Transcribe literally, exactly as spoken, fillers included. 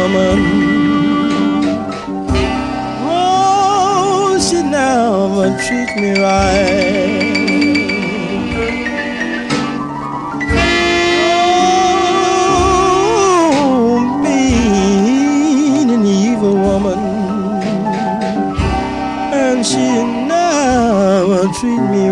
woman. Oh, she never treat me right. Oh, mean and evil woman, and she never treat me